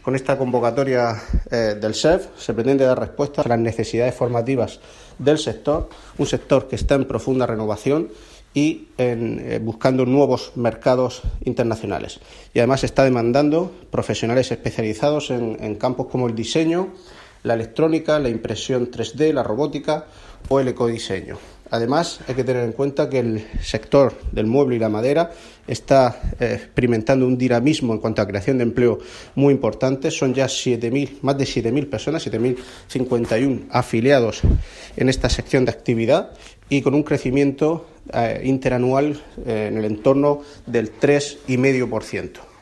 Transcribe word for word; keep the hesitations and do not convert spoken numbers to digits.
Con esta convocatoria eh, del S E F se pretende dar respuesta a las necesidades formativas del sector, un sector que está en profunda renovación y en, eh, buscando nuevos mercados internacionales. Y además está demandando profesionales especializados en, en campos como el diseño, la electrónica, la impresión tres D, la robótica o el ecodiseño. Además, hay que tener en cuenta que el sector del mueble y la madera está eh, experimentando un dinamismo en cuanto a creación de empleo muy importante. Son ya siete mil, más de siete mil personas, siete mil cincuenta y uno afiliados en esta sección de actividad y con un crecimiento eh, interanual eh, en el entorno del tres coma cinco por ciento.